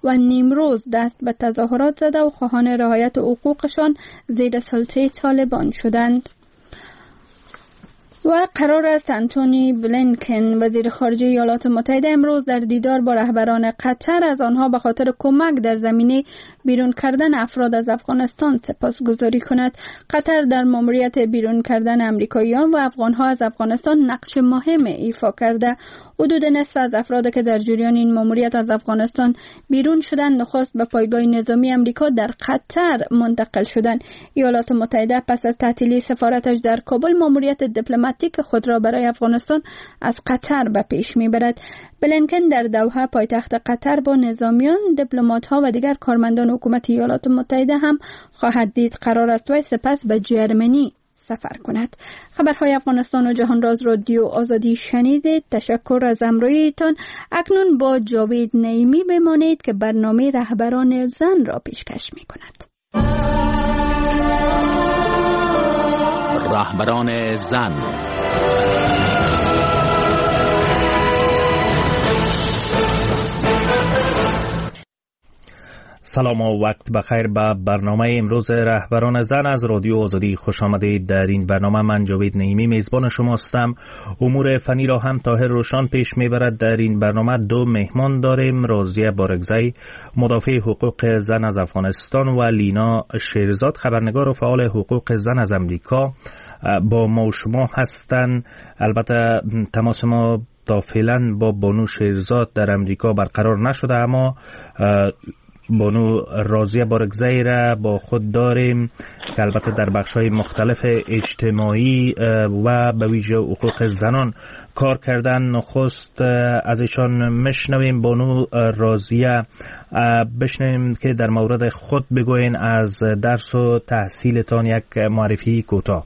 و نیمروز دست به تظاهرات زده و خواهان رعایت حقوقشان زیر سلطه طالبان شدند. و قرار است انتونی بلینکن وزیر خارجه ایالات متحده امروز در دیدار با رهبران قطر از آنها به خاطر کمک در زمینه بیرون کردن افراد از افغانستان سپاسگزاری کند. قطر در ماموریت بیرون کردن امریکاییان و افغانها از افغانستان نقش مهم ایفا کرده. حدود نصف از افراد که در جریان این ماموریت از افغانستان بیرون شدند نخست به پایگاه نظامی امریکا در قطر منتقل شدند. ایالات متحده پس از تعطیلی سفارتش در کابل ماموریت دیپلماتیک خود را برای افغانستان از قطر به پیش میبرد. بلینکن در دوحه پایتخت قطر با نظامیان، دیپلمات‌ها و دیگر کارمندان حکومت ایالات متحده هم خواهد دید. قرار است وی سپس به جرمنی سفر کند. خبرهای افغانستان و جهان راز رادیو آزادی شنیدید. تشکر از همراهیتان. اکنون با جاوید نعیمی بمانید که برنامه رهبران زن را پیشکش می کند. رهبران زن. سلام و وقت بخیر. به برنامه امروز رهبران زن از رادیو آزادی خوش آمدید. در این برنامه من جاوید نعیمی میزبان شما هستم. امور فنی را هم طاهر روشان پیش میبرد. در این برنامه دو مهمان داریم: رازیه بارگزی مدافع حقوق زن از افغانستان و لینا شیرزاد خبرنگار و فعال حقوق زن از امریکا با ما و شما هستند. البته تماس ما تا فعلا با بانو شیرزاد در امریکا برقرار نشده، اما بانو رازیه بارگزی را با خود داریم که البته در بخش‌های مختلف اجتماعی و به ویژه حقوق زنان کار کردن. نخست از ایشان میشنویم. بانو رازیه، بشنویم که در مورد خود بگوین، از درس و تحصیلتان یک معرفی کوتاه.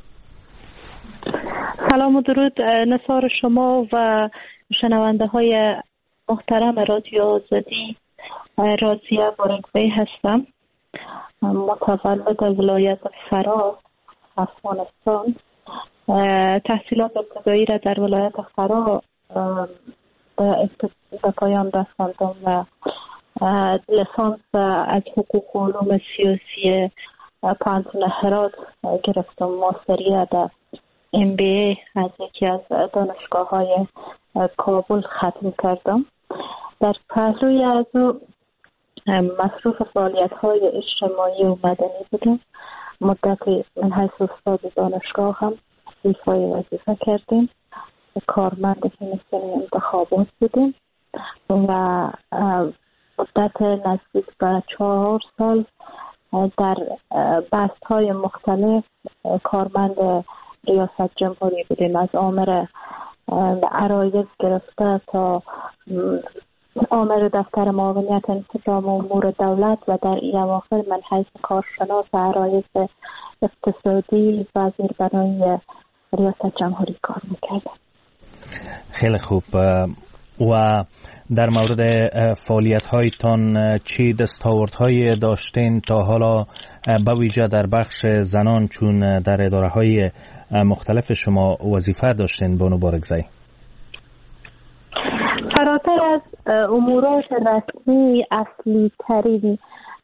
سلام و درود نثار شما و شنونده های محترم رادیو آزادی. رازیه بارگزی هستم، متولد ولایت فرا افغانستان. تحصیلات ابتدایی را در ولایت فرا به پایان رساندم و لیسانس از حقوق و علوم سیاسی پانتون هرات گرفتم. ماستری در MBA از یکی از دانشگاه‌های کابل ختم کردم. در پهلوی از او مصروف فعالیت‌های اجتماعی و مدنی بودم. مدتی من حیث استاد دانشگاه هم ایفای وظیفه کردیم. کارمند کمیسیون انتخابات بودیم و مدت نزدیک به 4 سال در بست‌های مختلف کارمند ریاست جمهوری بودیم، از آمر عرایض گرفته تا آمر دفتر معاونیت انتظام امور دولت و در این اواخر من حیث کارشناس عرایض اقتصادی و زیربنایی ریاست جمهوری کار میکردم. خیلی خوب. و در مورد فعالیت‌هایتان چی دستاوردهایی داشتین تا حالا، به ویژه در بخش زنان، چون در اداره‌های مختلف شما وظیفه داشتین بانو بارگزی؟ فراتر از امورات رسمی، اصلی ترین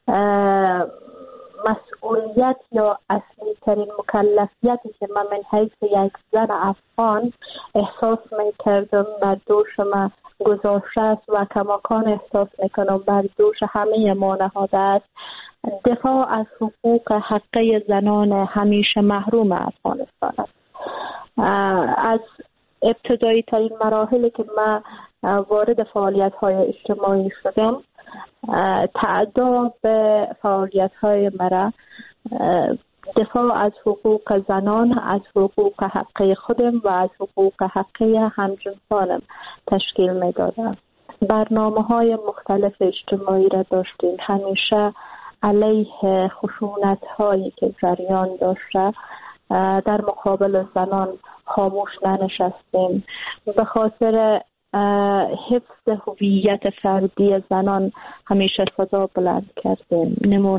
مسئولیت یا اصلی ترین مکلفیتی که من حیث یک زن افغان احساس می کردم بر دوش من گذاشته است و کماکان احساس می کنم بر دوش همه ما نهاده است، دفاع از حقوق حقه زنان همیشه محروم افغانستان است. از ابتدایی ترین مراحلی که من وارد فعالیت های اجتماعی شدم، تعداد فعالیت های مرا دفاع از حقوق زنان، از حقوق حقه خودم و از حقوق حقه همجنسانم تشکیل می دادم. برنامه های مختلف اجتماعی را داشتیم، همیشه علیه خشونت هایی که جریان داشته در مقابل زنان خاموش ننشستیم. به خاطر حفظ هویت فردی زنان همیشه صدا بلند کردیم.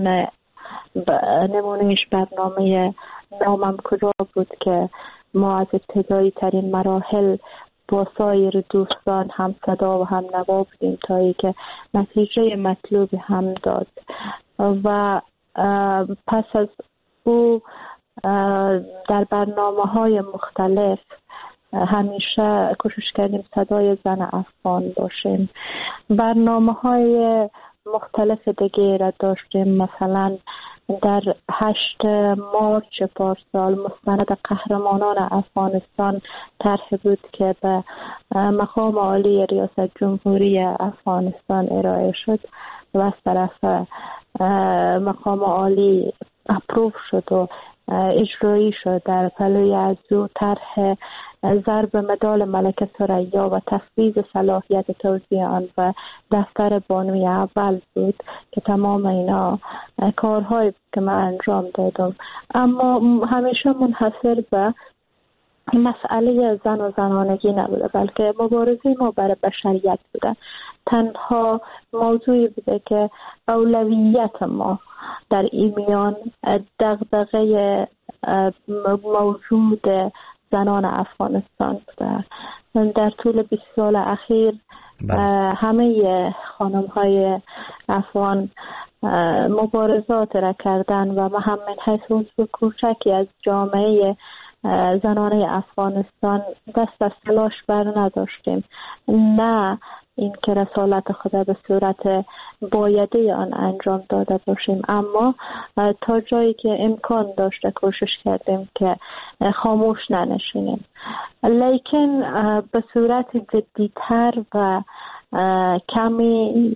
نمونهش برنامه نامم کجا بود که ما از ابتدایی ترین مراحل با سایر دوستان هم صدا و هم نوا بودیم تا ای که نتیجه مطلوب هم داد. و پس از او در برنامه‌های مختلف همیشه کوشش کردیم صدای زن افغان باشیم. برنامه‌های مختلف دیگه را داشتیم. مثلا در 8 مارچ پارسال مستند قهرمانان افغانستان طرح بود که به مقام عالی ریاست جمهوری افغانستان ارائه شد و از طرف مقام عالی اپروف شد و اجرایی شد. در پلوی از او طرح ضرب مدال ملکه ثریا و تفویض صلاحیت توزیع آن و دفتر بانوی اول بود که تمام اینا کارهایی که من انجام دادم، اما همیشه منحصر به مسئله زن و زنانگی نبوده، بلکه مبارزه ما برای بشریت بوده. تنها موضوعی بوده که اولویت ما در این میان دغدغه موجود زنان افغانستان بوده. در طول 20 سال اخیر همه خانم‌های افغان مبارزات را کردن و ما هم من حیث عضو کوچکی از جامعه زنانه افغانستان دست از تلاش بر نداشتیم، نه این که رسالت خدا به صورت بایده آن انجام داده باشیم، اما تا جایی که امکان داشته کوشش کردیم که خاموش ننشینیم. لیکن به صورت جدیتر و کمی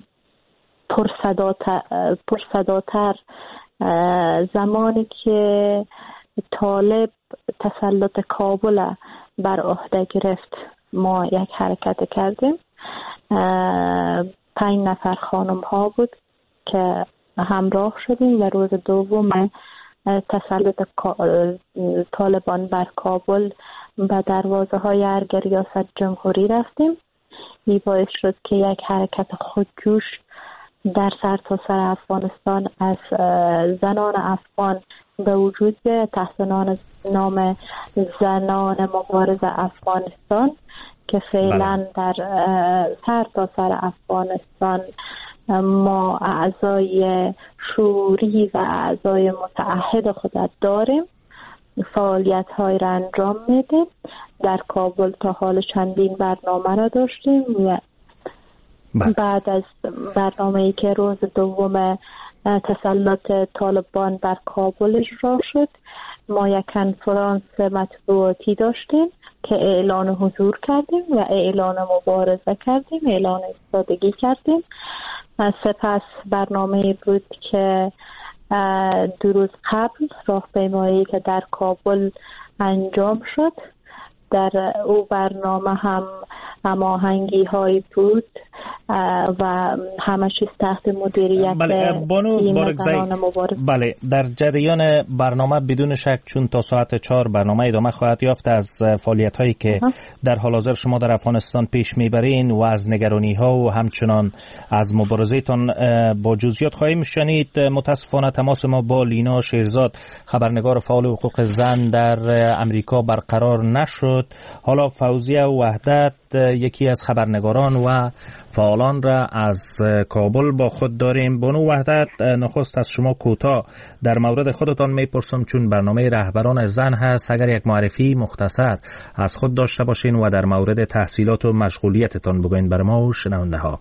پرصداتر زمانی که طالب تسلط کابل بر عهده گرفت ما یک حرکت کردیم. 5 نفر خانم ها بود که همراه شدیم و روز دوم تسلط طالبان بر کابل به دروازه های ارگ ریاست جمهوری رفتیم. این باعث شد که یک حرکت خودجوش در سرتاسر افغانستان از زنان افغان به وجود تحت نام زنان مبارز افغانستان که فعلا در سرتاسر افغانستان ما اعضای شوری و اعضای متعهد خود داریم. فعالیت های را انجام میدیم. در کابل تا حال چندین برنامه را داشتیم و بعد از برنامه‌ای که روز دوم تسلط طالبان بر کابل اجرا شد، ما یک کنفرانس مطبوعاتی داشتیم که اعلان حضور کردیم و اعلان مبارزه کردیم، اعلان ایستادگی کردیم. سپس برنامه‌ای بود که 2 روز قبل راهپیمایی که در کابل انجام شد، در او برنامه هم هماهنگی هایی بود و همه چیز تحت مدیریت تیم زنان مبارز. بله، در جریان برنامه بدون شک چون تا ساعت 4 برنامه ادامه خواهد یافت، از فعالیت هایی که در حال حاضر شما در افغانستان پیش میبرین و از نگرانی ها و همچنان از مبارزه تان با جزئیات خواهیم شنید. متاسفانه تماس ما با لینا شیرزاد، خبرنگار فعال حقوق زن در امریکا برقرار نشد. حالا فوزیه وحدت، یکی از خبرنگاران و فعالان را از کابل با خود داریم. بانو وحدت، نخست از شما کوتاه در مورد خودتان میپرسم، چون برنامه رهبران زن هست، اگر یک معرفی مختصر از خود داشته باشین و در مورد تحصیلات و مشغولیتتان بگوین بر ما و شنونده ها.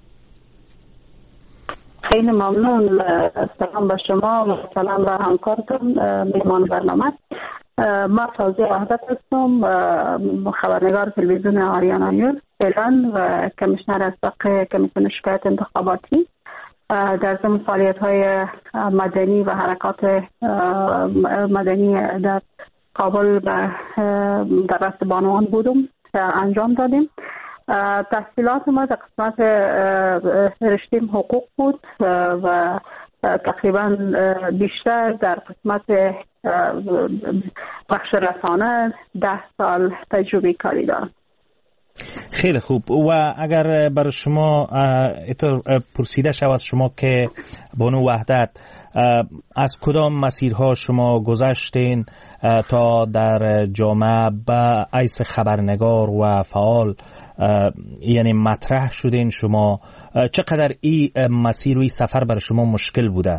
خیلی ممنون. سلام به شما و سلام به همکارتون میهمان برنامه. ما فوزیه وحدت هستم، خبرنگار تلویزیون آریانا نیوز فعلا و کمیشنر اسبق کمیسیون شکایت انتخاباتی. در ضمن فعالیت‌های مدنی و حرکات مدنی در کابل و در رست بانوان بودم انجام دادیم. تحصیلات ما در قسمت رشته حقوق بود و تقریبا بیشتر در قسمت بخش رسانه 10 سال تجربه کاری دارم. خیلی خوب. و اگر برای شما پرسیده شود از شما که بانو وحدت از کدام مسیرها شما گذشتین تا در جامعه به حیث خبرنگار و فعال یعنی مطرح شدین، شما چقدر این مسیر و این سفر برای شما مشکل بوده؟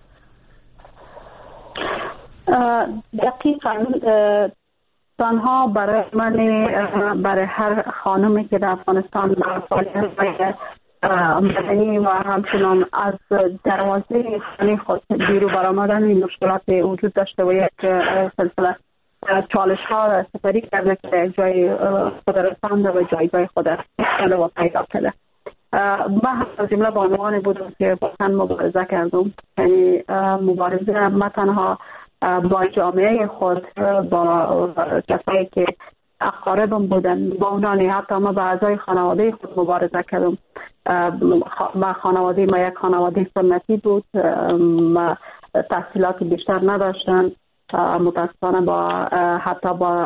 دقیقاً تنها برای من، برای هر خانمی که در افغانستان فعالیت مدنی و همچنان از دروازه خانه خود بیرون برآمدن این مشکلات وجود داشته و یک سلسله چالش ها سپری کرده که جای خود رسانده و جایگاه خود و پیدا کرده. من هم از جمله بانوانی بودم که با تن مبارزه کردم. یعنی مبارزه ما تنها با جامعه خود، با کسایی که اقاربم بودن، با اونانی، حتی ما با اعضای خانواده خود مبارزه کردم. ما خانواده ما یک خانواده سنتی بود، ما تحصیلات بیشتر نداشتن، متاسفانه با حتی با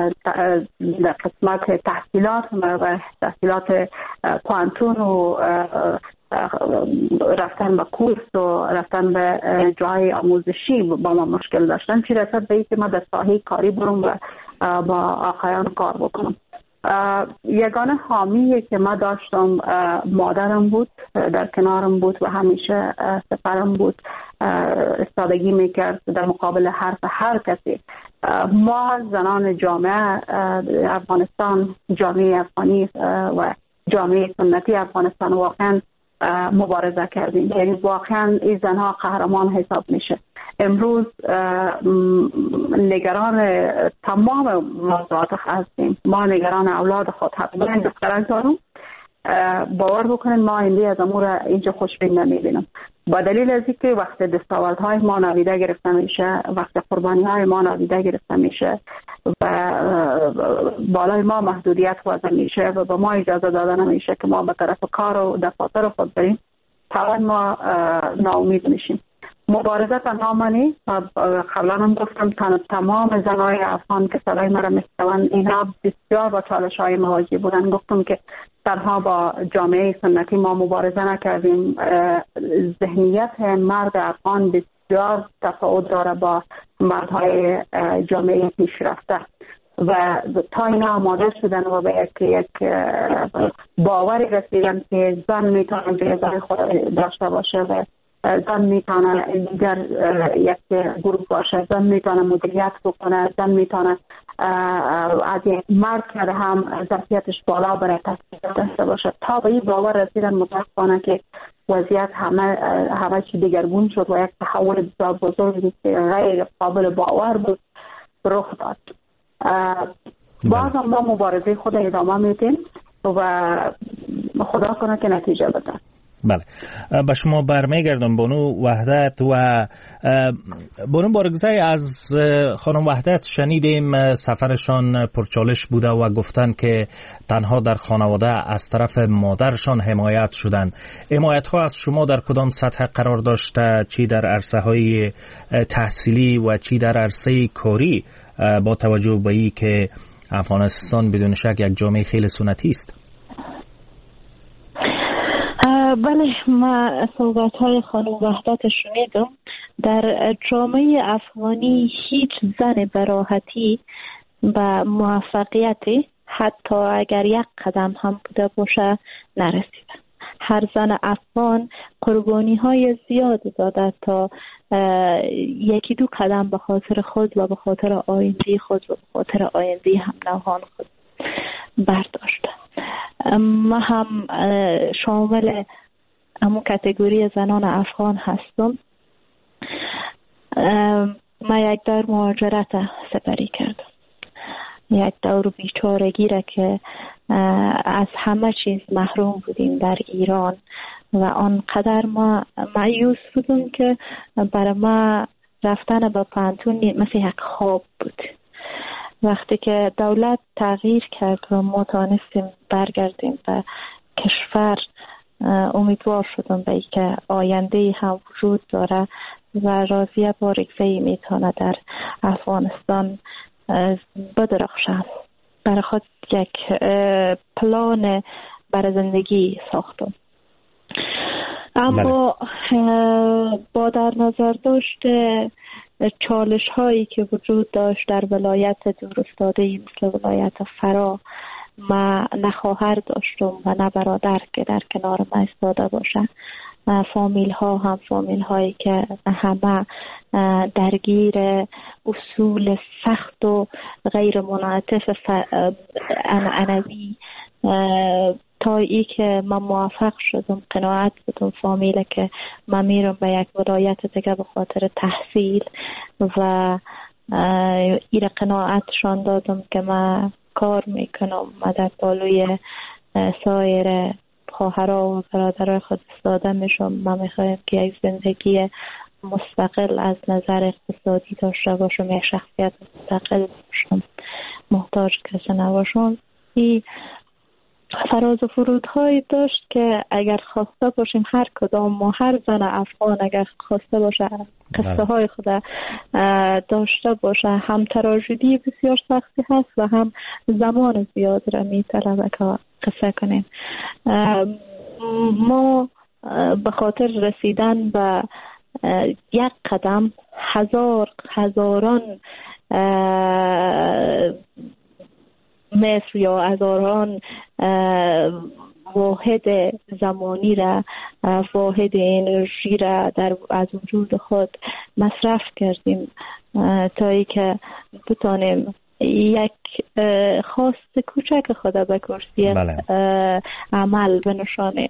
قسمت تحصیلات و تحصیلات پانتون و رفتن به کورس و رفتن به جای آموزشی با ما مشکل داشتن، چی رسد به این که ما در ساحه کاری برم و با آقایان کار بکنم. یگانه حامیه که ما داشتم مادرم بود، در کنارم بود و همیشه سپرم بود، استادگی میکرد در مقابل حرف هر کسی. ما زنان جامعه افغانستان، جامعه افغانی و جامعه سنتی افغانستان واقعا مبارزه کردیم. یعنی واقعا این زنها قهرمان حساب میشه. امروز نگران تمام موضوعات هستیم. ما نگران اولاد خود هستیم. من دخترک دارم. باور بکنید ما آینده از امور اینجا خوشبین نمیبینم، با دلیل از اینکه وقت دستاوردهای ما نادیده گرفته میشه، وقت قربانی‌های ما نادیده گرفته میشه و بالای ما محدودیت وضع میشه و به ما اجازه داده نمیشه که ما به طرف کار و دفاتر خود بریم، طبعا ما ناامید میشیم. مبارزه تنها منی، قبلا هم گفتم تمام زنای افغان که صدای مرا میشنوند اینا بسیار با چالش های مواجه بودن. گفتم که تنها با جامعه سنتی ما مبارزه نکردیم. ذهنیت مرد افغان بسیار تفاوت داره با مردهای جامعه پیشرفته و تا اینا آماده شدن و به یک باوری رسیدن که زن میتونه جایگاه خود داشته باشه و زن میتونه دیگر یک گروه باشه، زن میتونه مدیریت بکنه، زن میتونه از یک مرد که هم ظرفیتش بالا برای تصمیم داشته باشه. تا به این باور رسیدن متاسفانه که وضعیت همه چی دیگرگون شد و یک تحول بسیار بزرگی که غیر قابل باور بود رخ داد. باز هم ما مبارزه خود ادامه میدیم و خدا کنه که نتیجه بده. بله، به شما برمیگردم بانو وحدت. و بانو بارگزای، از خانم وحدت شنیدیم سفرشان پرچالش بوده و گفتن که تنها در خانواده از طرف مادرشان حمایت شدن. حمایت ها از شما در کدام سطح قرار داشته، چی در عرصه های تحصیلی و چی در عرصه کاری، با توجه به این که افغانستان بدون شک یک جامعه خیلی سنتی است؟ بله، ما صحبت‌های خانم وحدت شنیدم. در جامعه افغانی هیچ زن به راحتی و موفقیتی حتی اگر یک قدم هم بوده باشه نرسیده. هر زن افغان قربانی‌های زیاد داده تا یکی دو قدم به خاطر خود و به خاطر آینده خود و به خاطر آینده هم نوعان خود برداشته. ما هم شامل همون کاتگوری زنان افغان هستم. ما یک دور مهاجرت سپری کردم، یک دور بیچارگی را که از همه چیز محروم بودیم در ایران و آنقدر ما مایوس بودیم که برای ما رفتن به پانتون مثل یک خواب بود. وقتی که دولت تغییر کرد و ما تانستیم برگردیم به کشور، امیدوار شدم به اینکه آینده هم وجود داره و راضیه بارگزه‌ای میتونه در افغانستان بدرخشه. برای خود یک پلان برای زندگی ساختم. اما با در نظر داشت چالش هایی که وجود داشت در ولایت دورافتاده مثل ولایت فرا، ما نه خواهر داشتم و نه برادر که در کنار ما ایستاده باشه. فامیل ها هم فامیل هایی که همه درگیر اصول سخت و غیر منعطف عنعنوی، تا ای که من موفق شدم قناعت بدم فامیل که من میرم به یک ولایت دیگه به خاطر تحصیل و این قناعتشان دادم که من کار میکنم و در بالوی سایر خواهرها و برادرای خود ایستاده میشم. من میخوایم که یک زندگی مستقل از نظر اقتصادی داشته باشم، یک شخصیت مستقل باشم، محتاج کسی نباشم. این فراز و فرودهایی داشت که اگر خواسته باشیم هر کدام ما، هر زن افغان اگر خواسته باشه قصه های خود داشته باشه، هم تراژدی بسیار سختی هست و هم زمان زیاد را میطلبه که قصه کنیم. ما به خاطر رسیدن به یک قدم هزاران متر یا هزاران واحد زمانی را، واحد انرژی را از وجود خود مصرف کردیم تا ای که بتانیم یک خواست کوچک خود به کرسی عمل بنشانیم.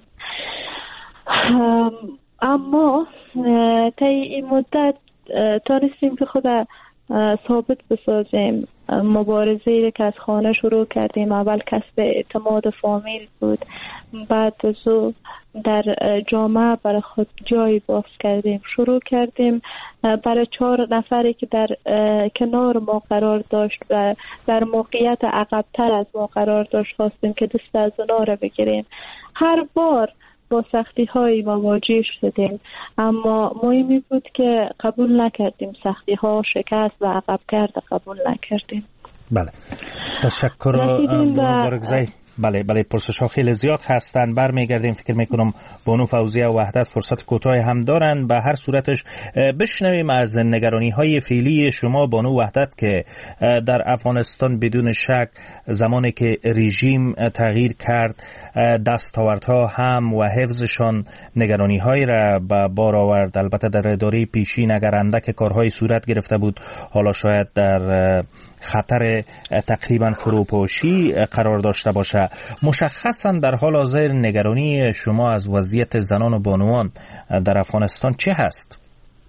اما تا این مدت تانستیم که خود ثابت بسازیم. مبارزه که از خانه شروع کردیم، اول کسب اعتماد فامیل بود، بعد از او در جامعه برای خود جای باز کردیم، شروع کردیم برای 4 نفری که در کنار ما قرار داشت و در موقعیت عقب‌تر از ما قرار داشت خواستیم که دست از اونا را بگیریم. هر بار با سختی های مواجه شدیم، اما مهمی بود که قبول نکردیم سختی ها، شکست و عقب کرده قبول نکردیم. بله، تشکر بارگزای. بله پرسش ها خیلی زیاد هستن، برمیگردیم. فکر میکنم بانو فوزیه و وحدت فرصت کوتاهی هم دارن. به هر صورتش بشنویم از نگرانی های فعلی شما بانو وحدت که در افغانستان بدون شک زمانی که رژیم تغییر کرد دستاوردها هم و حفظشان نگرانی های را به بار آورد. البته در اداره پیشین اگر اندک کارهای صورت گرفته بود، حالا شاید در خطر تقریبا فروپاشی قرار داشته باشه. مشخصا در حال حاضر نگرانی شما از وضعیت زنان و بانوان در افغانستان چه هست؟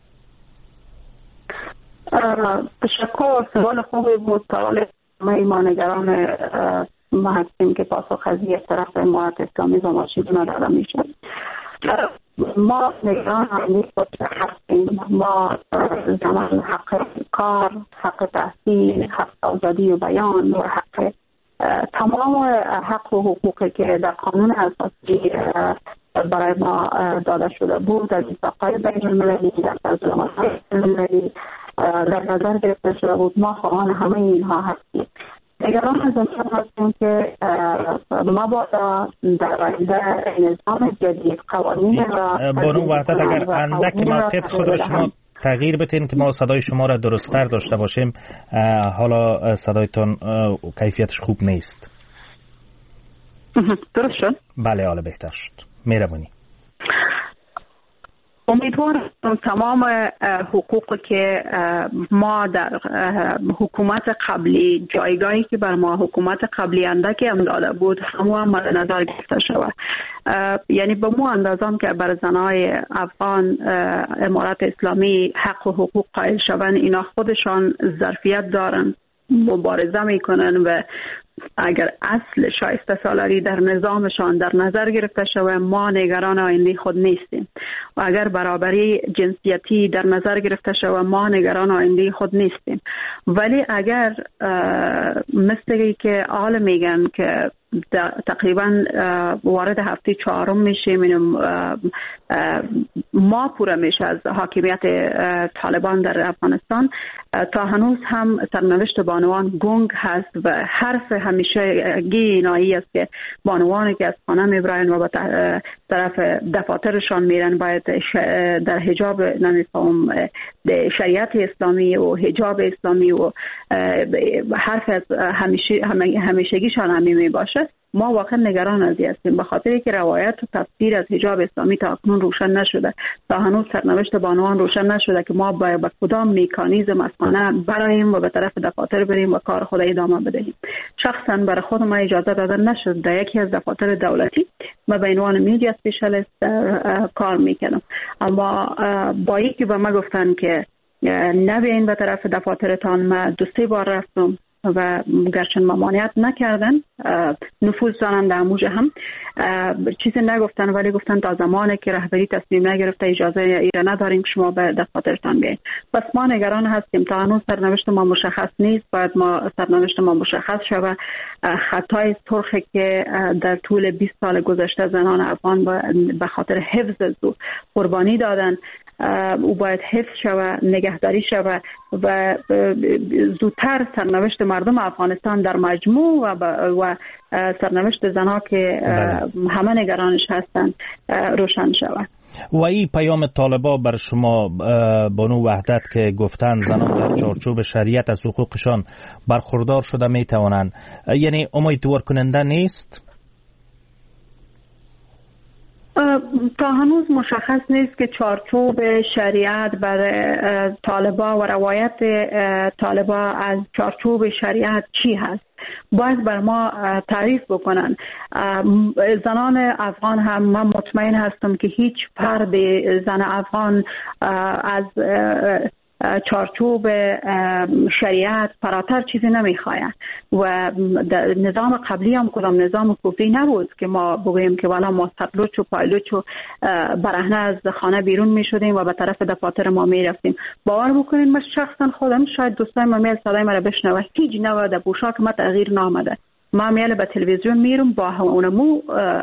تشکر، سوال خوبی بود. ما نگران ما هستیم که پاسخ از یک طرف امارت اسلامی و مارکسیسم داده میشه. ما نگران هستیم. ما زمان حق کار، حق تحصیل، حق آزادی و بیان و حق تمام حق و حقوقی که در قانون اساسی برای ما داده شده بود، در میثاق‌های بین‌المللی، در تظاهرات بین‌المللی در نظر گرفته شده بود. ما خواهان همه اینها هستیم. نگران از این هستیم که مبادا در آینده نظام جدید قوانین را بانو وحدت اگر اندک موقعیت خود را شما تغییر بتین که ما صدای شما را درست‌تر داشته باشیم. حالا صدایتان کیفیتش خوب نیست. درست شد؟ بله، حالا بهتر شد. مهربانی. امیدوارم تمام حقوقی که ما در حکومت قبلی، جایگاهی که بر ما حکومت قبلی اندکی هم داده بود، همون هم مد نظر گرفته شود. یعنی به مو اندازم که بر زنای افغان امارت اسلامی حق و حقوق قائل شوند، اینا خودشان ظرفیت دارن، مبارزه میکنن و اگر اصل شایسته سالاری در نظامشان در نظر گرفته شود، ما نگران آینده خود نیستیم. و اگر برابری جنسیتی در نظر گرفته شود، ما نگران آینده خود نیستیم. ولی اگر مثلی که آل میگن که تقریبا وارد هفته 4 میشیم. ما پوره میشه از حاکمیت طالبان در افغانستان. تا هنوز هم سرنوشت بانوان گنگ هست و حرف همیشه گینایی است که بانوانی که از خانه میبرن و به طرف دفاترشان میرن باید در حجاب نمیفهم شریعت اسلامی و حجاب اسلامی و حرف از همیشگیشان همین باشه. ما واقعا نگران از این هستیم به خاطر که روایت و تفسیر از حجاب اسلامی تا اکنون روشن نشده. تا هنوز سرنوشت بانوان روشن نشده که ما با کدام مکانیزم از خانه برایم و به طرف دفاتر بریم و کار خود ادامه بدهیم. شخصا برای خود ما اجازه داده نشد در یکی از دفاتر دولتی ما به عنوان میدیا اسپشیالیست کار میکنم، اما با یکی به ما گفتن که نبین به طرف دفاترتان. ما 2-3 بار رفتم و گرچه ممانعت نکردن، نفوذ دارن در موج هم چیزی نگفتن، ولی گفتن تا زمانی که رهبری تصمیم نگرفته اجازه ایره نداریم که شما به دفاترتان بیایید. پس ما نگران هستیم. تا هنوز سرنوشت ما مشخص نیست. باید ما سرنوشت ما مشخص شود. خطای سرخی که در طول 20 سال گذشته زنان افغان به خاطر حفظ قربانی دادن او باید حفظ شود، نگهداری شود و زودتر سرنوشت مردم افغانستان در مجموع و سرنوشت زنها که همه نگرانش هستند روشن شود. و این پیام طالبا بر شما بانو وحدت که گفتن زنان در چارچوب شریعت از حقوقشان برخوردار شده می توانند، یعنی امیدوار کننده نیست؟ تا هنوز مشخص نیست که چارچوب شریعت برای طالبا و روایت طالبا از چارچوب شریعت چی هست. باید بر ما تعریف بکنن. زنان افغان هم من مطمئن هستم که هیچ فرد زن افغان از چارچوب شریعت فراتر چیزی نمیخواید و نظام قبلی هم کدام نظام کفری نبود که ما بگوییم که والا ما سطلوچ و پایلوچ و برهنه از خانه بیرون میشدیم و به طرف دفاتر ما میرفتیم. باور بکنین من شخصا خودم شاید دوستای ما میل صدای مرا بشنوه هیچ نوع در پوشاک ما تغییر نامده. ما میل به تلویزیون میرم با اونمو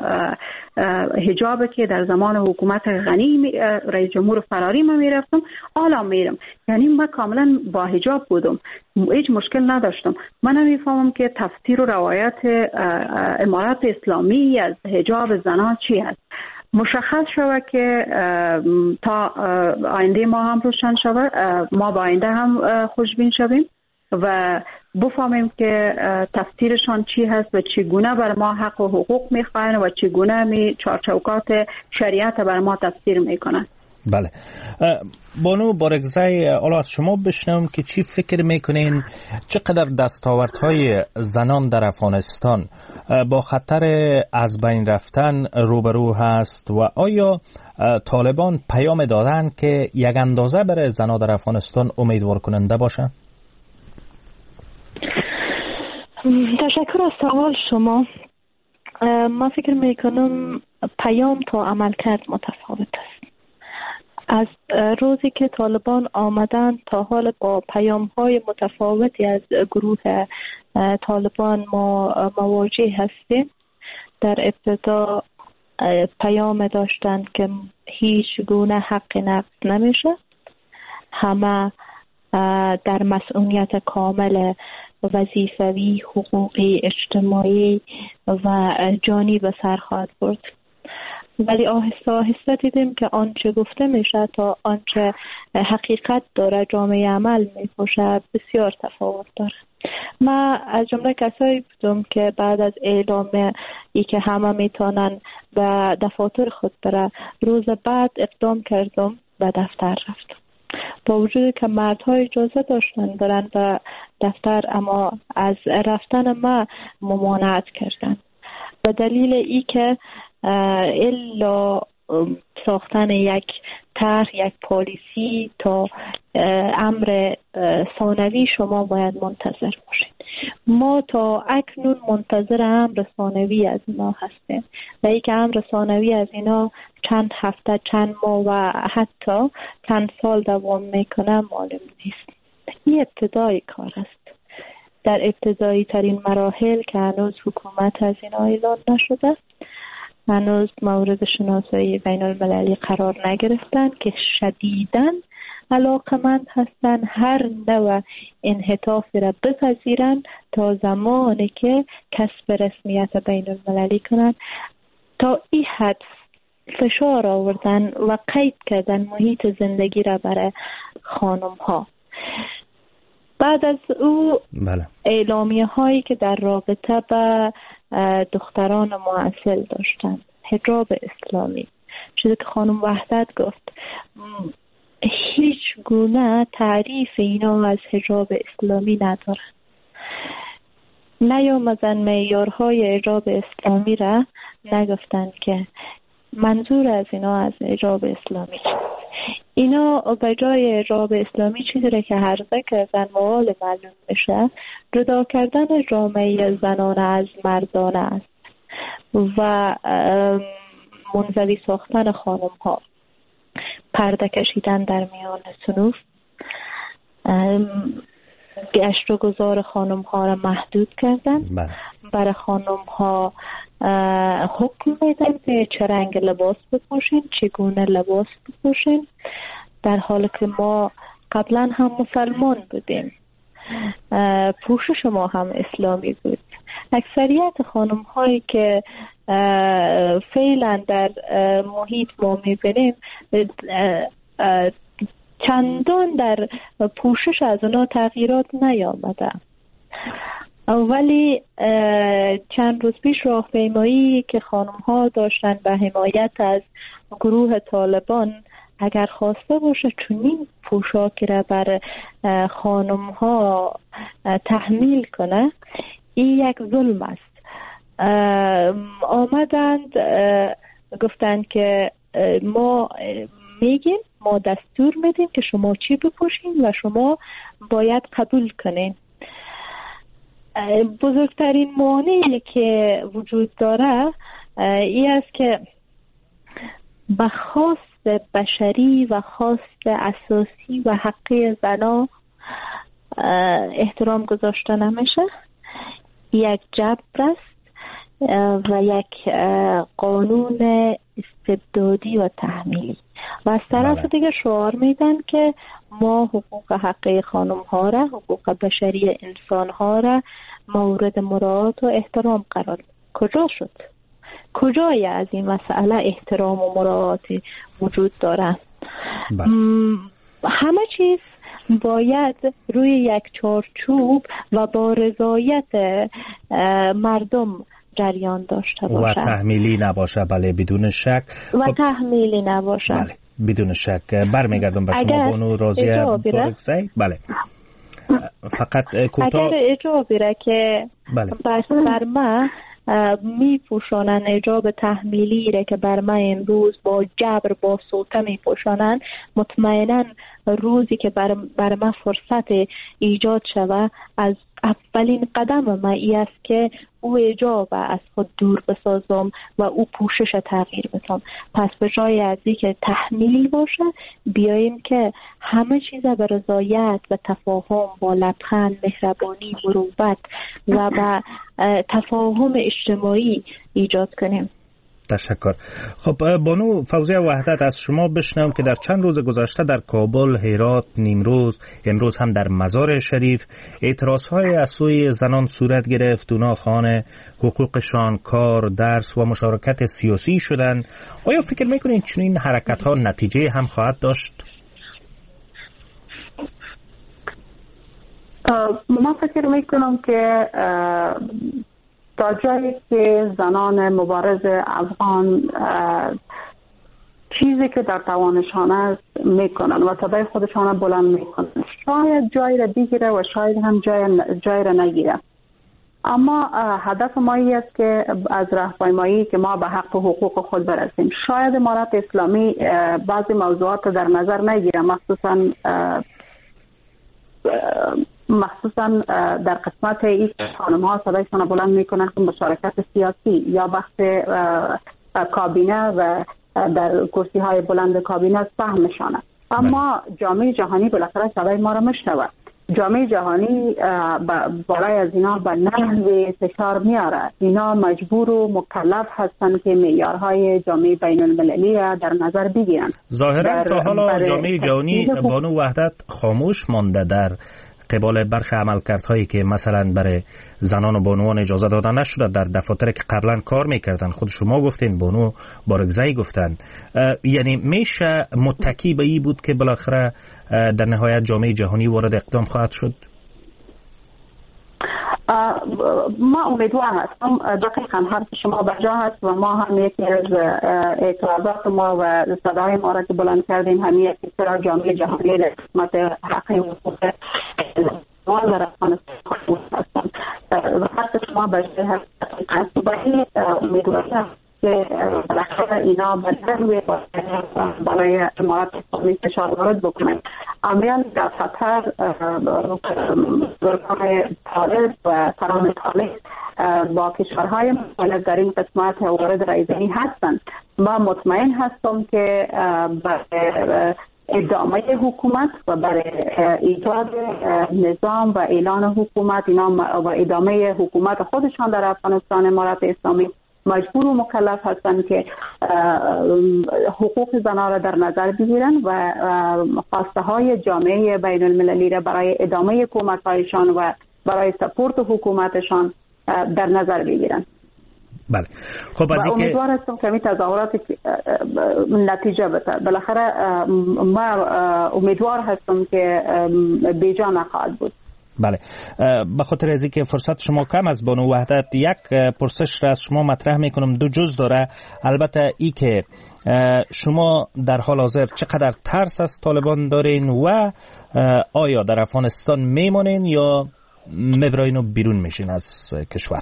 حجابی که در زمان حکومت غنی رئیس جمهور فراری ما میرفتم حالا میرم. یعنی من کاملا با حجاب بودم، هیچ مشکل نداشتم. من نمیفهمم که تفسیر و روایت امارات اسلامی از حجاب زنان چی است. مشخص شود که تا آینده ما هم روشن شود، ما با آینده هم خوشبین شویم و بفهمیم که تفسیرشان چی هست و چگونه بر ما حق و حقوق میخواین و چگونه چارچوکات شریعت بر ما تفسیر میکنن. بله بانو بارگزای، حالا از شما بشنوم که چی فکر میکنین چقدر دستاوردهای زنان در افغانستان با خطر از بین رفتن روبرو هست و آیا طالبان پیام دادن که یک اندازه برای زنان در افغانستان امیدوار کننده باشه؟ تشکر از سوال شما. من فکر میکنم پیام تا عملکرد متفاوت است. از روزی که طالبان آمدن تا حال با پیام های متفاوتی از گروه طالبان ما مواجه هستیم. در ابتدا پیام داشتن که هیچ گونه حق نقض نمیشه، همه در مسئولیت کامل وظیفوی، حقوقی، اجتماعی و جانی به سر خواهد برد. ولی آهسته آهسته دیدیم که آنچه گفته میشه تا آنچه حقیقت داره جامعه عمل میپوشه بسیار تفاوت داره. من از جمله کسایی بودم که بعد از اعلام ای که همه میتونن به دفاتر خود بره، روز بعد اقدام کردم و دفتر رفتم. با وجودی که مردها اجازه داشتن برن به دفتر، اما از رفتن ما ممانعت کردن به دلیل ای که الا ساختن یک طرح، یک پالیسی تا امر ثانوی شما باید منتظر باشید. ما تا اکنون منتظر امر ثانوی از اینا هستیم و ای که امر ثانوی از اینا چند هفته، چند ماه و حتی چند سال دوام میکنه معلوم نیست. این ابتدای کار است. در ابتدایی ترین مراحل که هنوز حکومت از اینا اعلان نشده، هنوز مورد شناسایی بین المللی قرار نگرفتن، که شدیداً علاقمند هستن هر نوع انحطافی را بپذیرن تا زمانی که کسب رسمیت بین المللی کنن. تا این حد فشار آوردن و قید کردن محیط زندگی را برای خانم ها. بعد از او اعلامیه هایی که در رابطه با دختران معسل داشتن، حجاب اسلامی، چیزی که خانم وحدت گفت، هیچ گونه تعریف اینا از حجاب اسلامی ندارن. نیامدن معیارهای حجاب اسلامی را نگفتن که منظور از اینا از حجاب اسلامی. اینا به جای حجاب اسلامی چیزی را که هرزه کردن و حال معلوم بشه، جدا کردن جامعه زنانه از مردانه است و منزوی ساختن خانم ها، پرده کشیدن در میان صنوف، گشت و گذار خانم ها را محدود کردن. برای خانم ها حکم میدن که چه رنگ لباس بپوشین، چگونه لباس بپوشین، در حالی که ما قبلا هم مسلمان بودیم، پوشش ما هم اسلامی بود. اکثریت خانم هایی که فعلا در محیط ما میبینیم چندان در پوشش از اونا تغییرات نیامده، ولی چند روز پیش راهپیمایی که خانم ها داشتن به حمایت از گروه طالبان، اگر خواسته باشه چنین پوشاکی را بر خانم ها تحمیل کنه، این یک ظلم است. آمدند گفتند که ما میگیم، ما دستور میدیم که شما چی بپوشین و شما باید قبول کنین. بزرگترین مانعی که وجود داره این است که به خواست بشری و خواست اساسی و حقی زنا احترام گذاشته نمیشه. یک جبر است و یک قانون استبدادی و تحمیلی، و از طرف دیگه شعار میدن که ما حقوق حقی خانم ها را، حقوق بشری انسان ها را مورد مراعات و احترام قرار. کجا شد؟ کجای از این مسئله احترام و مراعاتی وجود داره؟ همه چیز باید روی یک چارچوب و با رضایت مردم جریان داشته باشه و تحمیلی نباشه. بله بدون شک. و تحمیلی نباشه. بله بدون شک. برمیگردم به شما بانو راضیه طارقزی. بله فقط کوتاه اگر اجابه را که بر ما می پوشانن، حجاب تحمیلی را که بر ما امروز با جبر با سلطه می پوشانن، مطمئنا روزی که بر ما فرصت ایجاد شود، از اولین قدم ما ای است که او حجاب از خود دور بسازم و او پوشش تغییر بدم. پس به جای از اینکه تحمیل باشه، بیاییم که همه چیز به رضایت و تفاهم، با لبخند، مهربانی، مروت و با تفاهم اجتماعی ایجاد کنیم. تشکر. خب بانو فوزیه وحدت، از شما بشنوم که در چند روز گذشته در کابل، هرات، نیمروز، امروز هم در مزار شریف اعتراض‌های از سوی زنان صورت گرفت. اونا خواهان حقوقشان، کار، درس و مشارکت سیاسی شدن. آیا فکر میکنید چنین حرکت‌ها نتیجه هم خواهد داشت؟ من فکر میکنم که تا جایی که زنان مبارز افغان چیزی که در توانشان است میکنن و صدای خودشان بلند میکنن، شاید جای را بگیره و شاید هم جای را نگیره. اما هدف ما این است که از راهپیمایی که ما به حق و حقوق خود برسیم. شاید امارت اسلامی بعضی موضوعات در نظر نگیره، مخصوصا در قسمت این خانم ها صدایشان بلند میکنن که مشارکت سیاسی یا بخش کابینه و در کرسی های بلند کابینه فهمشانه. اما جامعه جهانی بالاخره صدای ما را میشنوه جامعه جهانی برای از اینا به نحو فشار میاره. اینا مجبور و مکلف هستن که معیارهای جامعه بین المللی را در نظر بگیرن. ظاهرا تا حالا جامعه جهانی بانو وحدت خاموش مانده در قبال برخی عملکردهایی که مثلا برای زنان و بانوان اجازه داده نشده در دفاتری که قبلا کار میکردن. خود شما گفتین، بانو بارگزایی گفتن. یعنی میشه متکی به این بود که بالاخره در نهایت جامعه جهانی وارد اقدام خواهد شد؟ ما امیدوار هستم. دقیقا حرف شما بجا هست و ما هم یکی از اعتراضات ما و صدای ما را که بلند کردیم همیه که چرا جامعه جهانی در قسمت حقی و حقوق انسان در افغانستان خاموش هستند. و حرف شما بجا هست. باید امیدواری هست که بالاخره اینا برای جماعت اسلامی فشار وارد بکنند. عملیان در خطر گروه‌های طالب و ترام طالب با کشورهای مختلف در این قسمت وارد رایزنی هستند. ما مطمئن هستم که برای ادامه حکومت و برای ایجاد نظام و اعلان حکومت اینا و ادامه حکومت خودشان در افغانستان امارت اسلامی مجبور و مکلف هستند که حقوق زنان را در نظر بگیرن و خواسته های جامعه بین المللی را برای ادامه حکومت‌هایشان و برای سپورت حکومتشان در نظر بگیرن. بله. خب از اینکه امیدوار هستم که این تظاهرات نتیجه بده. بالاخره ما امیدوار هستم که بیجا نخواهد بود. بله. به خاطر از اینکه فرصت شما کم از بانو وحدت، یک پرسش را از شما مطرح میکنم. دو جز داره. البته ای که شما در حال حاضر چقدر ترس از طالبان دارین و آیا در افغانستان میمونین یا میبراین و بیرون میشین از کشور؟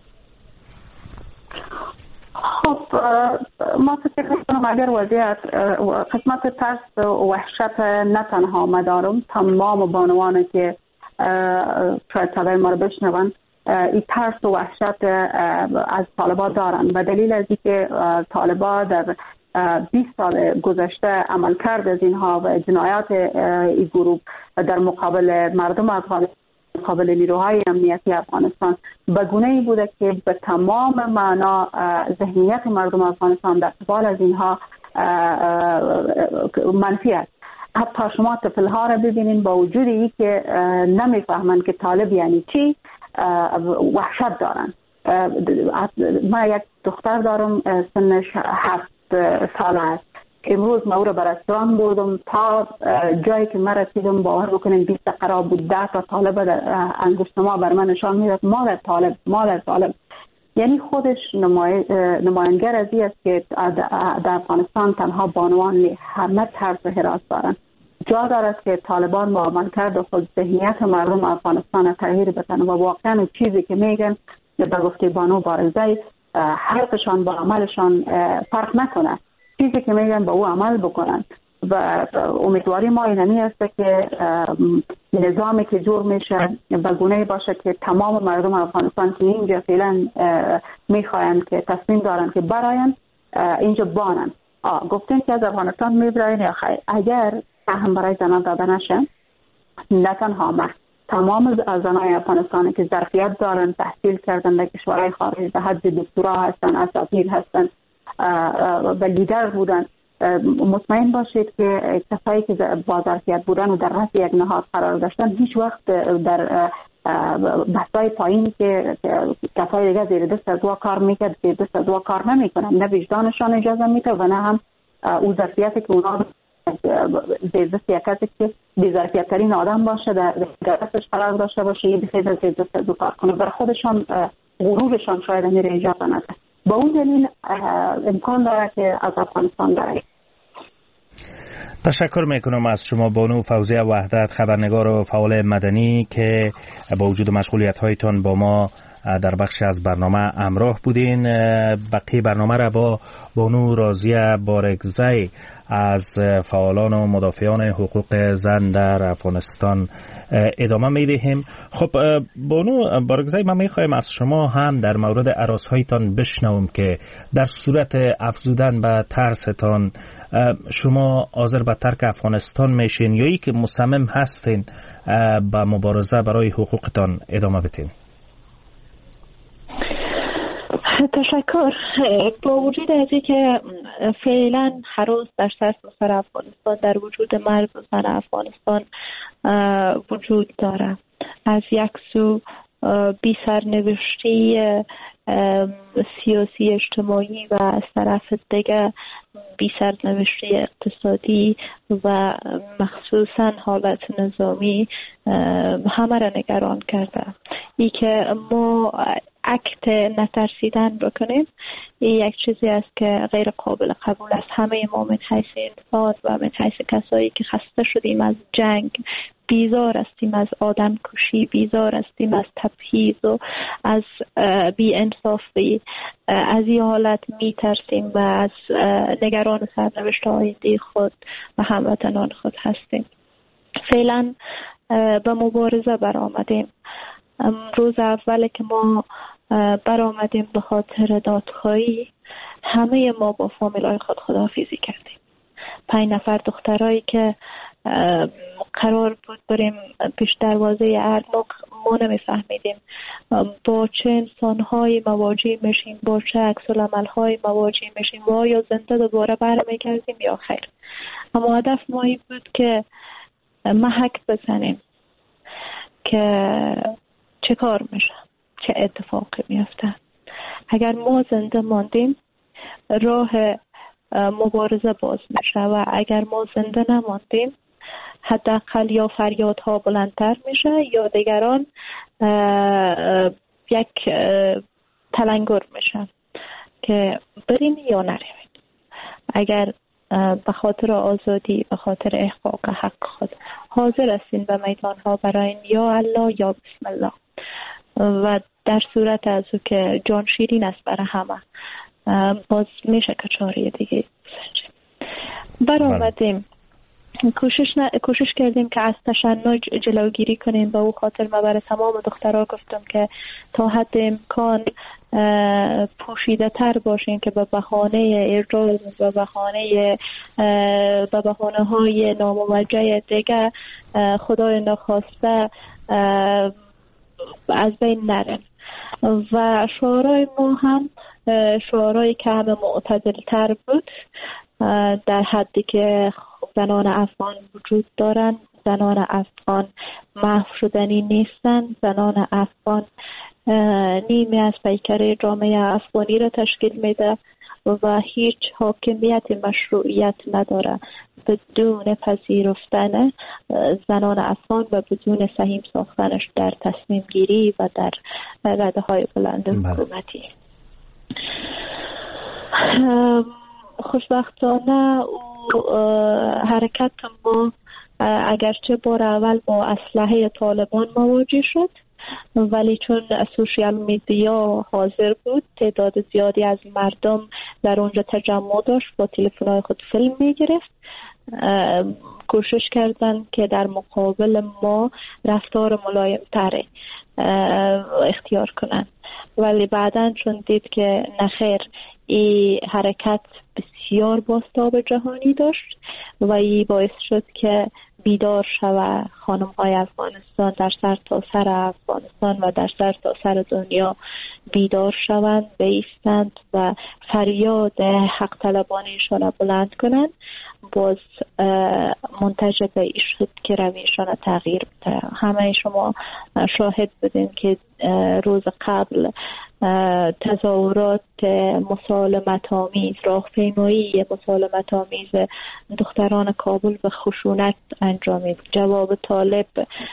خب ما فکر میکنم اگر وضعیت قسمت ترس و وحشت نه تنها ما دارم، تمام بانوانی که شاید صدای ما رو بشنون این ترس و وحشت از طالبان دارن به دلیل از اینکه طالبان در 20 سال گذشته عمل کرد از اینها و جنایات این گروه در مقابل مردم افغانستان، مقابل نیروهای امنیتی افغانستان به گونه‌ای بوده که به تمام معنا ذهنیت مردم افغانستان در قبال از اینها منفی است. حتی شما طفل‌ها را ببینین با وجود این که نمیفهمن که طالب یعنی چی، وحشت دارن. ما یک دختر دارم سنش 7 ساله است. امروز ما او را به رستوران بردم تا جایی که ما رسیدم باور بکنین 20 دقیقه بود 10 تا طالب انگشت ما بر من نشان میداد مادر طالب. یعنی خودش نماینگر از این است که در افغانستان تنها بانوان همه ترس و هراس دارن. جا دارد که طالبان با عمل کرد خود ذهنیت مردم افغانستان تغییر بدن و واقعا چیزی که میگن به گفته بانو بارگزایی حرفشان با عملشان فرق نکنه، چیزی که میگن با او عمل بکنن. و امیدواری ما اینمی است که نظامی که جور میشه به گونه‌ای باشه که تمام مردم افغانستان که اینجا فعلا میخواین که تصمیم دارن که براین اینجا بانن. گفتن که از افغانستان میبراین یا خیر، اگر هم برای زنان داده نشه، نه تنها ما تمام زنای افغانستان که ظرفیت دارن تحصیل کردن در کشورهای خارج به حد دکترا هستن، اساتید هستن و لیدر بودن، مطمئن باشید که کسایی که با ظرفیت بودن و در رأس یک نهاد قرار داشتن هیچ وقت در بحثای پایینی که کسای دیگه زیر دست از وا کار میکرد زیر دست از وا کار نمیکنن، نه وجدانشان اجازه میده و نه هم او ظرفیتی که اونا زیر دست یک کسی که بی ظرفیت ترین آدم باشه در دستش قرار داشته باشه یه بخیر زیر دست از وا کار کنه. برای خودشان غرورشان شاید امیر اجازه نده. با اون دلیل امکان داره که از افغانستان برای. تشکر میکنم از شما بانو فوزیه وحدت، خبرنگار و فعال مدنی که با وجود مشغولیت هایتان با ما در بخش از برنامه همراه بودین. بقیه برنامه را با بانو راضیه بارگزی از فعالان و مدافعان حقوق زن در افغانستان ادامه میدهیم. خب بانو بارگزی، من میخوایم از شما هم در مورد هراس‌هایتان بشنوم که در صورت افزودن به ترستان شما حاضر به ترک افغانستان میشین یا ای که مصمم هستین به مبارزه برای حقوقتان ادامه بدین؟ تشکر. با وجود از اینکه فعلا هنوز در سراسر افغانستان در وجود مرد و زن افغانستان وجود داره، از یک سو بی سرنوشتی سیاسی اجتماعی و از طرف دیگه بی سرنوشتی اقتصادی و مخصوصا حالت نظامی همه را نگران کرده. ای که ما اکت نترسیدن بکنیم این یک چیزی است که غیر قابل قبول است. همه ما من حیث انسان و من حیث کسایی که خسته شدیم از جنگ، بیزار هستیم از آدم کشی، بیزار هستیم از تبعیض و از بی انصافی، از این حالت می ترسیم و از نگران سرنوشت آینده خود و هموطنان خود هستیم. فعلا به مبارزه برآمدیم. روز اولی که ما برآمدیم به خاطر دادخواهی، همه ما با فامیلای خود خداحافظی کردیم. 5 نفر دخترایی که قرار بود بریم پیش دروازه ارگ، ما نمیفهمیدیم با چه انسان‌هایی مواجه میشیم، با چه عکس‌العمل‌هایی مواجه میشیم و آیا زنده دوباره برمیگردیم یا خیر. اما هدف ما این بود که محک بزنیم که چه کار میشه، چه اتفاقی میفته. اگر ما زنده ماندیم راه مبارزه باز میشه و اگر ما زنده نماندیم حداقل یا فریادها بلندتر میشه یا دیگران یک تلنگر میشن که برین یا نروین. اگر به خاطر آزادی، به خاطر احقاق حق خود حاضر هستین به میدان ها برای یا الله یا بسم الله و در صورت از او که جان شیرین است برای همه، باز میشه که چاره دیگه برآمدیم. کوشش کردیم که از تشنج جلوگیری کنیم. به او خاطر ما برای تمام دخترها گفتم که تا حد امکان پوشیده تر باشین که به بهانه ارجاع و به بهانه های ناموجه دیگه خدای نخواسته از بین نرن. و شعارهای ما هم شعارهایی که همه معتدل تر بود، در حدی که زنان افغان وجود دارن، زنان افغان محو شدنی نیستن، زنان افغان نیمی از پیکره جامعه افغانی را تشکیل میده و هیچ حاکمیت مشروعیت نداره بدون پذیرفتن زنان افغان و بدون سهیم ساختنش در تصمیم گیری و در رده های بلند حکومتی. خوشبختانه حرکت ما اگرچه بار اول با اسلحه طالبان مواجه شد، ولی چون سوشیال میدیا حاضر بود، تعداد زیادی از مردم در اونجا تجمع داشت، با تلفن‌های خود فیلم میگرفت، کوشش کردن که در مقابل ما رفتار ملایم تر اختیار کنن. ولی بعداً چون دید که نخیر این حرکت بسیار بازتاب جهانی داشت و این باعث شد که بیدار شوه خانم‌های افغانستان در سرتاسر افغانستان و در سرتاسر دنیا بیدار شوند، بایستند و فریاد حق طلبانیشان بلند کنند. باز منتج به این شد که رویشان تغییر بده. همه شما شاهد بودین که روز قبل تظاهرات مسالمت آمیز، راهپیمایی مسالمت آمیز دختران کابل به خشونت انجامید. جواب طالب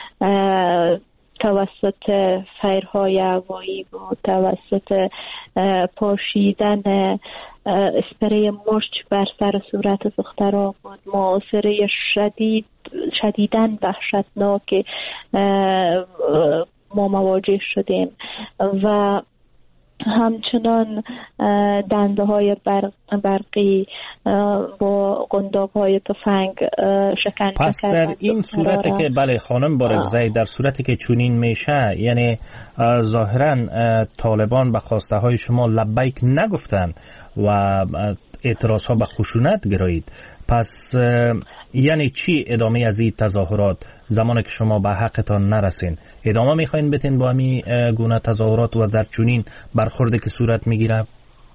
توسط فیرهای هوایی بود، توسط پاشیدن اسپری مشت بر سر صورت دخترها بود، محاصره شدیداً وحشتناک ما مواجه شدیم و همچنان دنده های برقی با قنداق های تفنگ شکنجه پس در این صورتی که بله خانم بارگزایی، در صورتی که چنین میشه، یعنی ظاهرا طالبان به خواسته های شما لبیک نگفتن و اعتراض ها به خشونت گرایید، پس یعنی چی ادامه از این تظاهرات زمانی که شما به حقتان نرسین؟ ادامه میخواین بتین با همین گونه تظاهرات و در چنین برخورده که صورت میگیره؟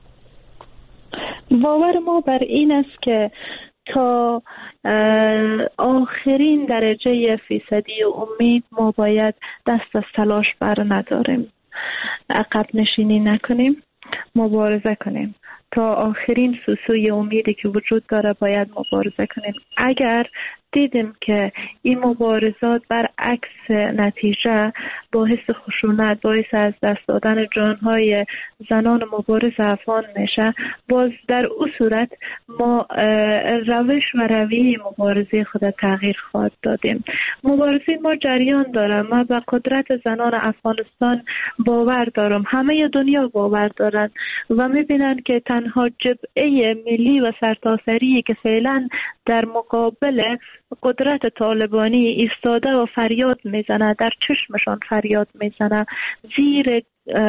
باور ما بر این است که تا آخرین درجه فیصدی امید ما باید دست از تلاش بر نداریم، عقب نشینی نکنیم، مبارزه کنیم. تا آخرین سوسوی امیدی که وجود داره باید مبارزه کنیم. اگر دیدیم که این مبارزات برعکس نتیجه باعث خشونت، باعث از دست دادن جانهای زنان مبارز افغان میشه، باز در اون صورت ما روش و رویه مبارزه خود تغییر خواهد دادیم. مبارزه ما جریان داره. ما به قدرت زنان افغانستان باور دارم، همه دنیا باور دارن و میبینن که تنها جبهه ملی و سرتاسری که فعلا در مقابل قدرت طالبانی ایستاده و فریاد میزنه، در چشمشان فریاد میزنه، زیر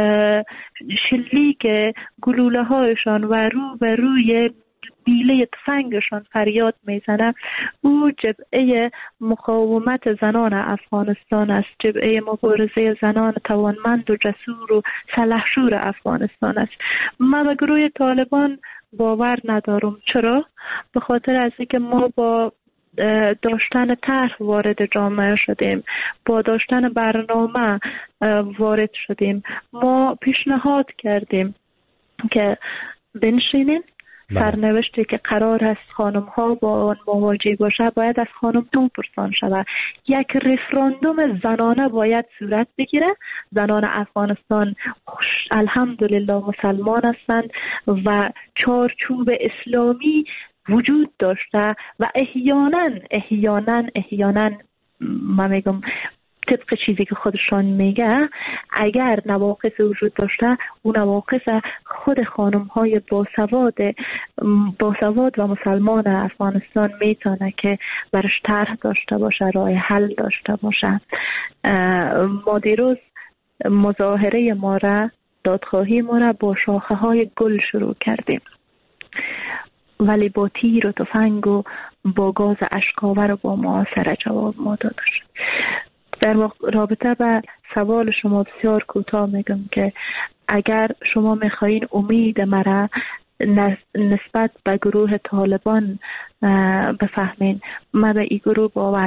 شلیک گلوله هایشان و رو به روی بیله تفنگشان فریاد میزنه، او جبهه مقاومت زنان افغانستان است، جبهه مبارزه زنان توانمند و جسور و سلحشور افغانستان است. من به گروه طالبان باور ندارم. چرا؟ به خاطر از اینکه ما با داشتن طرح وارد جامعه شدیم، با داشتن برنامه وارد شدیم. ما پیشنهاد کردیم که بنشینیم، سرنوشتی که قرار است خانم ها با آن مواجه باشه باید از خانم تون پرسان شود. یک رفراندوم زنانه باید صورت بگیره. زنان افغانستان الحمدلله مسلمان هستند و چارچوب اسلامی وجود داشته و احیانا من میگم طبق چیزی که خودشان میگه، اگر نواقص وجود داشته، اون نواقص خود خانم های باسواد و مسلمان افغانستان میتونه که برش طرح داشته باشه، راه حل داشته باشه. ما دیروز مظاهره ما را، دادخواهی ما را با شاخه های گل شروع کردیم، ولی با تیر و تفنگ و با گاز اشکاور و با محاصره جواب ما داده شد. در رابطه به سوال شما بسیار کوتاه میگم که اگر شما میخواین امید مرا نسبت به گروه طالبان بفهمین، من به این گروه باور